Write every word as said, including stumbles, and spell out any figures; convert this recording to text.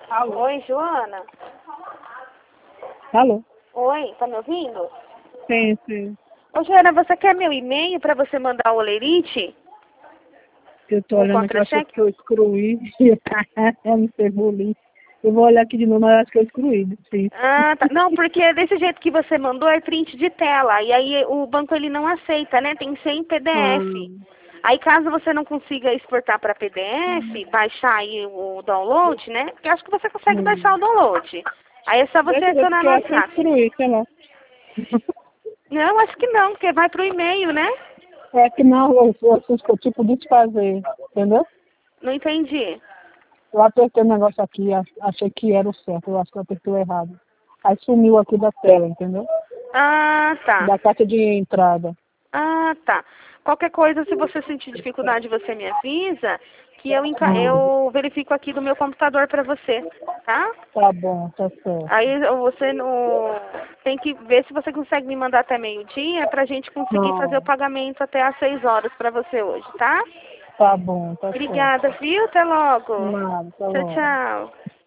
Alô? Oi, Joana? Alô? Oi, tá me ouvindo? Sim, sim. Ô, Joana, você quer meu e-mail para você mandar o Olerite? Eu tô O olhando aqui, eu acho contra-cheque? que eu excluí. Não sei, bullying. Eu vou olhar aqui de novo, mas eu acho que eu excluí. Sim. Ah, tá. Não, porque desse jeito que você mandou é print de tela. E aí o banco ele não aceita, né? Tem que ser em P D F. Ah, Aí caso você não consiga exportar para P D F, baixar aí o download, né? Porque eu acho que você consegue baixar o hum. download. Aí é só você Deixa eu ver, adicionar porque no eu acho que eu WhatsApp. excluí, sei lá. Não, acho que não, porque vai pro e-mail, né? É que não, eu, eu fiz que eu tipo desfazer, entendeu? Não entendi. Eu apertei o negócio aqui, ach- achei que era o certo, eu acho que eu apertei o errado. Aí sumiu aqui da tela, entendeu? Ah, tá. Da caixa de entrada. Ah, tá. Qualquer coisa, se você sentir dificuldade, você me avisa, que eu, enca- Hum, eu verifico aqui do meu computador para você, tá? tá bom, tá certo. Aí você não tem que ver se você consegue me mandar até meio-dia pra gente conseguir fazer o Não, pagamento até às seis horas para você hoje, tá? tá bom, tá certo. Obrigada, viu? Até logo. Nada, tá Tchau, bom. tchau.